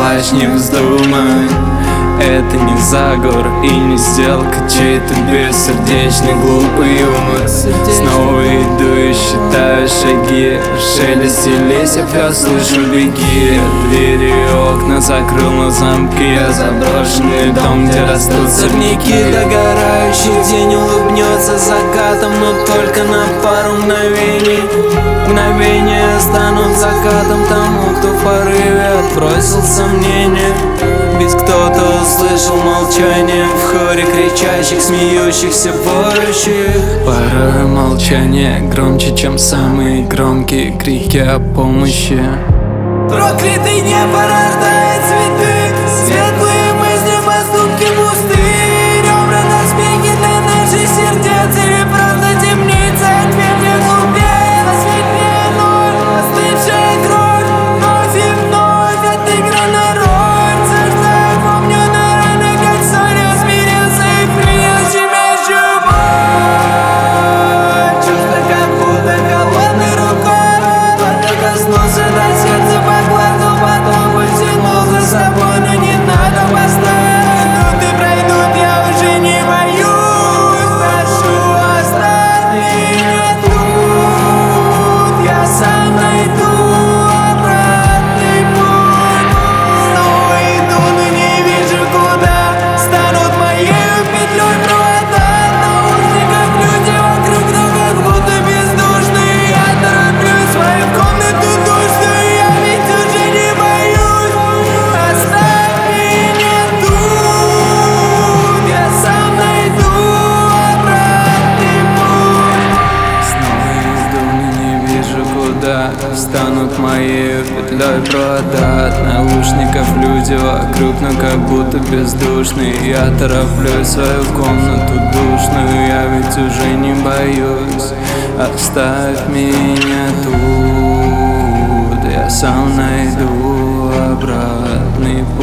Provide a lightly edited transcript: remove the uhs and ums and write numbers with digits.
плачь, не вздумай. Это не заговор и не сделка, чей-то бессердечный глупый юмор. Снова иду и считаю шаги, в шелесте листьев я слышу беги. Двери и окна закрыл на замки, я заброшенный дом, где растут сорняки. Догорающий день улыбнется закатом, но только на пару мгновений. Мгновения станут закатом тому, кто в порыве отбросил сомнения. Ведь кто-то услышал молчание в хоре кричащих, смеющихся, воющих. Порой молчание громче, чем самые громкие крики о помощи. Проклятый не порождает цветы, светлые мысли, поступки пустые. Ребра доспехи для наших сердец, или просто темница, ответы глубее, светлее ноль, остывшая кровь, вновь и вновь отыграна роль. Сождаю, помню на раны, как соль, я смирился и принял щемящую боль. Чувство, как будто холодной рукой, только коснулся до сердца, погладил, потом потянул за собой, но не надо поставить. Минуты пройдут, я уже не боюсь, прошу, оставь меня тут, я сам найду обратный путь. Снова иду, но не вижу куда, станут моей петлей провода. Наушников люди вокруг, но как будто бездушные. Я тороплюсь в свою комнату душную, я ведь уже не боюсь. Оставь меня тут, я сам найду обратный путь. Снова иду, но не вижу куда, станут моей петлей провода. От наушников люди вокруг, но как будто бездушные. Я тороплюсь в свою комнату душную, я ведь уже не боюсь. Оставь меня тут, я сам найду обратный путь.